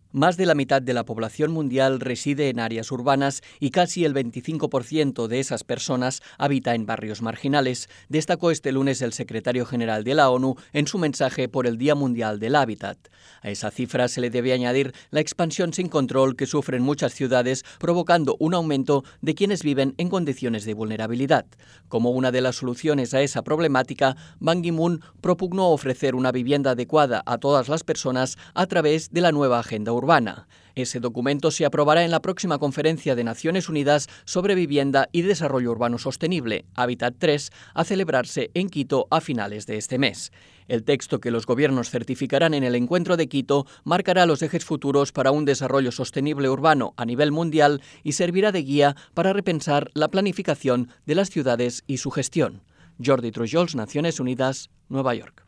Más de la mitad de la población mundial reside en áreas urbanas y casi el 25% de esas personas habita en barrios marginales, destacó este lunes el secretario general de la ONU en su mensaje por el Día Mundial del Hábitat. A esa cifra se le debe añadir la expansión sin control que sufren muchas ciudades, provocando un aumento de quienes viven en condiciones de vulnerabilidad. Como una de las soluciones a esa problemática, Ban Ki-moon propugnó ofrecer una vivienda adecuada a todas las personas a través de la nueva Agenda Urbana. Ese documento se aprobará en la próxima Conferencia de Naciones Unidas sobre Vivienda y Desarrollo Urbano Sostenible, Hábitat 3, a celebrarse en Quito a finales de este mes. El texto que los gobiernos certificarán en el encuentro de Quito marcará los ejes futuros para un desarrollo sostenible urbano a nivel mundial y servirá de guía para repensar la planificación de las ciudades y su gestión. Jordi Trujols, Naciones Unidas, Nueva York.